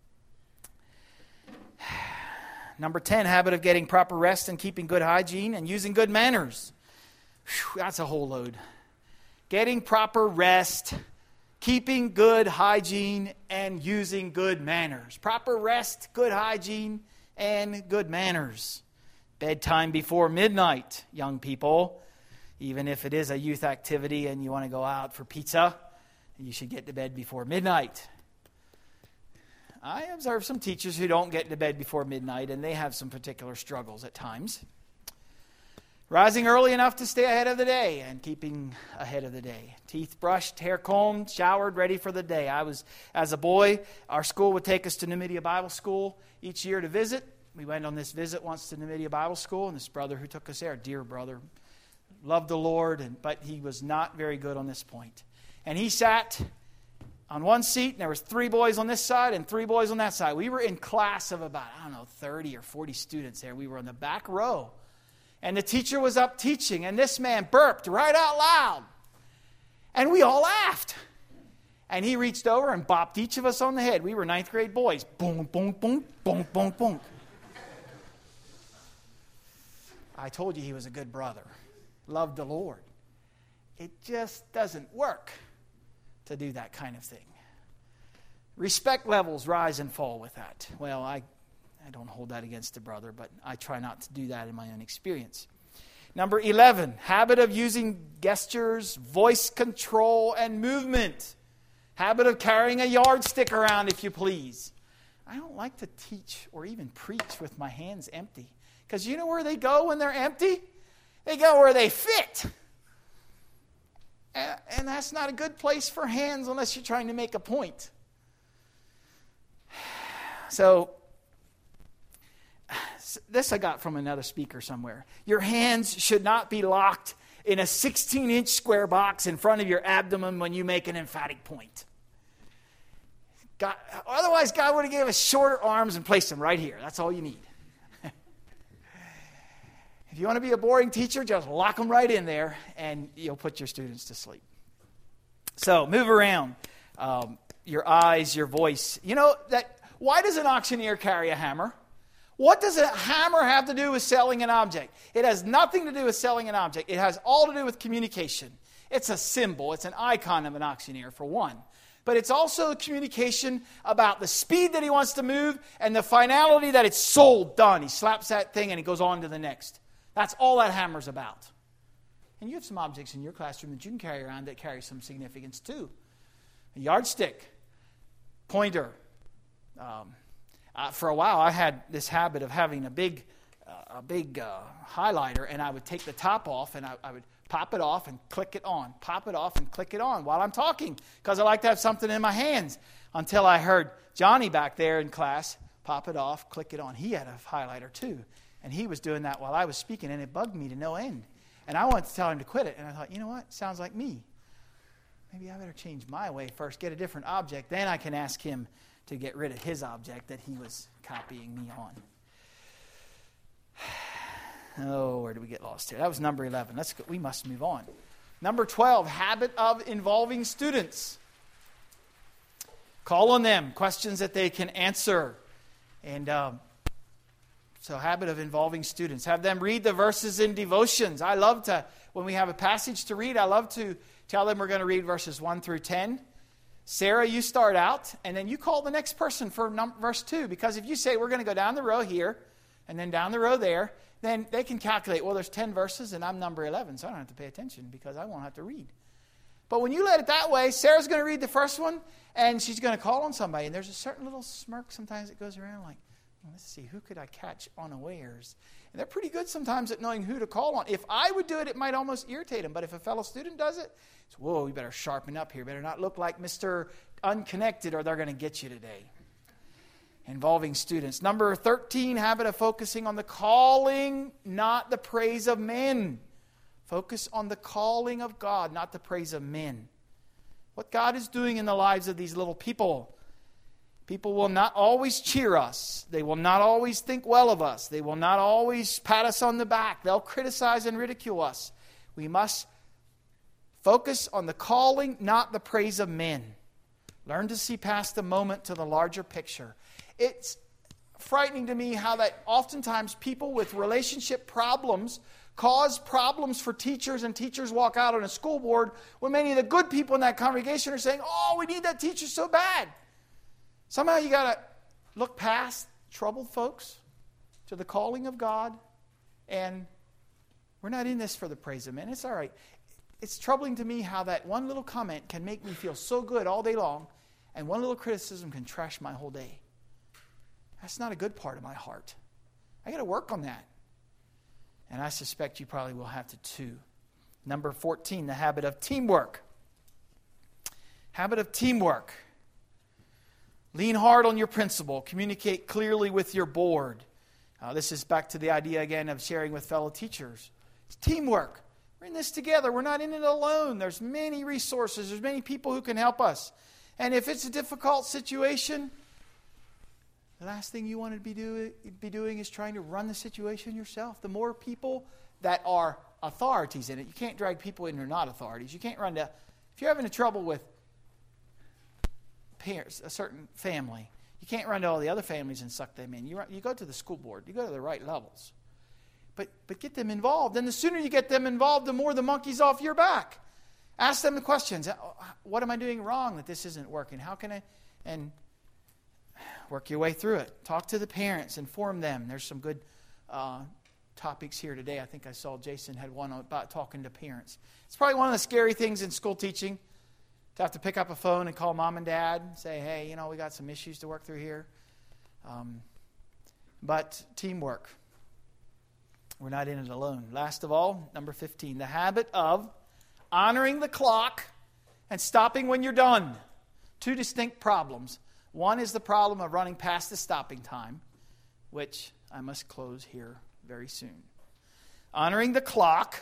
Number ten, habit of getting proper rest and keeping good hygiene and using good manners. Whew, that's a whole load. Getting proper rest, keeping good hygiene, and using good manners. Proper rest, good hygiene, and good manners. Bedtime before midnight, young people. Even if it is a youth activity and you want to go out for pizza, you should get to bed before midnight. I observe some teachers who don't get to bed before midnight, and they have some particular struggles at times. Rising early enough to stay ahead of the day and keeping ahead of the day. Teeth brushed, hair combed, showered, ready for the day. I was, as a boy, our school would take us to Numidia Bible School each year to visit. We went on this visit once to Numidia Bible School, and this brother who took us there, dear brother, loved the Lord, and but he was not very good on this point. And he sat on one seat, and there was three boys on this side and three boys on that side. We were in class of about, I don't know, thirty or forty students there. We were in the back row. And the teacher was up teaching, and this man burped right out loud. And we all laughed. And he reached over and bopped each of us on the head. We were ninth grade boys. Boom, boom, boom, boom, boom, boom. I told you he was a good brother. Loved the Lord. It just doesn't work to do that kind of thing. Respect levels rise and fall with that. Well, I... I don't hold that against a brother, but I try not to do that in my own experience. Number eleven, habit of using gestures, voice control, and movement. Habit of carrying a yardstick around, if you please. I don't like to teach or even preach with my hands empty. Because you know where they go when they're empty? They go where they fit. And that's not a good place for hands unless you're trying to make a point. So, this I got from another speaker somewhere. Your hands should not be locked in a sixteen-inch square box in front of your abdomen when you make an emphatic point. God, otherwise, God would have given us shorter arms and placed them right here. That's all you need. If you want to be a boring teacher, just lock them right in there, and you'll put your students to sleep. So, move around. Um, your eyes, your voice. You know, that. Why does an auctioneer carry a hammer? What does a hammer have to do with selling an object? It has nothing to do with selling an object. It has all to do with communication. It's a symbol. It's an icon of an auctioneer, for one. But it's also a communication about the speed that he wants to move and the finality that it's sold, done. He slaps that thing and he goes on to the next. That's all that hammer's about. And you have some objects in your classroom that you can carry around that carry some significance too. A yardstick, pointer. Um, uh, for a while, I had this habit of having a big, uh, a big uh, highlighter, and I would take the top off, and I, I would pop it off and click it on, pop it off and click it on while I'm talking, because I like to have something in my hands. Until I heard Johnny back there in class pop it off, click it on. He had a highlighter too, and he was doing that while I was speaking, and it bugged me to no end. And I wanted to tell him to quit it, and I thought, you know what? Sounds like me. Maybe I better change my way first, get a different object, then I can ask him to get rid of his object that he was copying me on. Oh, where did we get lost here? That was number eleven. Let's go. We must move on. Number twelve, habit of involving students. Call on them, questions that they can answer. And um, so habit of involving students. Have them read the verses in devotions. I love to, when we have a passage to read, I love to tell them we're going to read verses one through ten. Sarah, you start out, and then you call the next person for num- verse two. Because if you say we're going to go down the row here, and then down the row there, then they can calculate, well, there's ten verses, and I'm number eleven, so I don't have to pay attention because I won't have to read. But when you let it that way, Sarah's going to read the first one, and she's going to call on somebody. And there's a certain little smirk sometimes that goes around like, well, let's see, who could I catch unawares? And they're pretty good sometimes at knowing who to call on. If I would do it, it might almost irritate them. But if a fellow student does it, it's, whoa, you better sharpen up here. Better not look like Mister Unconnected or they're going to get you today. Involving students. Number thirteen, habit of focusing on the calling, not the praise of men. Focus on the calling of God, not the praise of men. What God is doing in the lives of these little people. People will not always cheer us. They will not always think well of us. They will not always pat us on the back. They'll criticize and ridicule us. We must focus on the calling, not the praise of men. Learn to see past the moment to the larger picture. It's frightening to me how that oftentimes people with relationship problems cause problems for teachers, and teachers walk out on a school board when many of the good people in that congregation are saying, oh, we need that teacher so bad. Somehow you got to look past troubled folks to the calling of God, and we're not in this for the praise of men. It's all right. It's troubling to me how that one little comment can make me feel so good all day long, and one little criticism can trash my whole day. That's not a good part of my heart. I got to work on that. And I suspect you probably will have to too. Number fourteen, the habit of teamwork. Habit of teamwork. Lean hard on your principal. Communicate clearly with your board. Uh, this is back to the idea again of sharing with fellow teachers. It's teamwork. We're in this together. We're not in it alone. There's many resources. There's many people who can help us. And if it's a difficult situation, the last thing you want to be, do, be doing is trying to run the situation yourself. The more people that are authorities in it, you can't drag people in who are not authorities. You can't run to, if you're having a trouble with parents, a certain family, you can't run to all the other families and suck them in. You, run, you go to the school board. You go to the right levels. But, but get them involved. And the sooner you get them involved, the more the monkey's off your back. Ask them the questions. What am I doing wrong that this isn't working? How can I... And work your way through it. Talk to the parents. Inform them. There's some good uh, topics here today. I think I saw Jason had one about talking to parents. It's probably one of the scary things in school teaching to have to pick up a phone and call mom and dad and say, hey, you know, we got some issues to work through here. Um, but teamwork. We're not in it alone. Last of all, number fifteen, the habit of honoring the clock and stopping when you're done. Two distinct problems. One is the problem of running past the stopping time, which I must close here very soon. Honoring the clock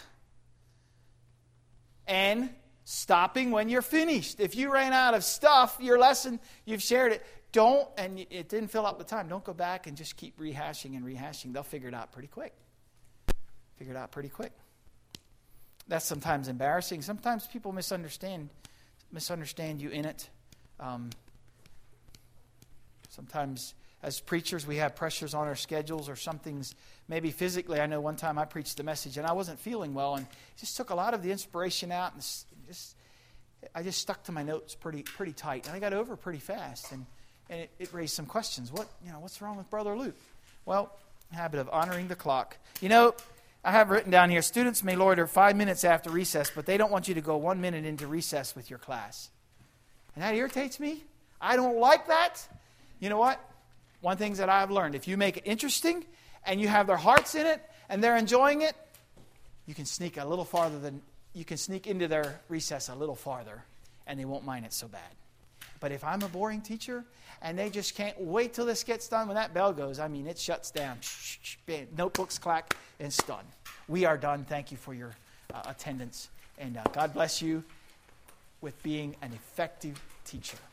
and stopping when you're finished. If you ran out of stuff, your lesson, you've shared it, don't, and it didn't fill up the time, don't go back and just keep rehashing and rehashing. They'll figure it out pretty quick. Figure it out pretty quick. That's sometimes embarrassing. Sometimes people misunderstand misunderstand you in it. Um, sometimes as preachers we have pressures on our schedules or something's maybe physically. I know one time I preached the message and I wasn't feeling well and it just took a lot of the inspiration out and just I just stuck to my notes pretty pretty tight and I got over pretty fast and, and it, it raised some questions. What you know, what's wrong with Brother Luke? Well, habit of honoring the clock. You know, I have written down here, students may loiter five minutes after recess, but they don't want you to go one minute into recess with your class. And that irritates me. I don't like that. You know what? One thing that I've learned, if you make it interesting and you have their hearts in it and they're enjoying it, you can sneak a little farther than, you can sneak into their recess a little farther and they won't mind it so bad. But if I'm a boring teacher and they just can't wait till this gets done, when that bell goes, I mean, it shuts down. Shh, shh, bam, notebooks clack, and it's done. We are done. Thank you for your uh, attendance. And uh, God bless you with being an effective teacher.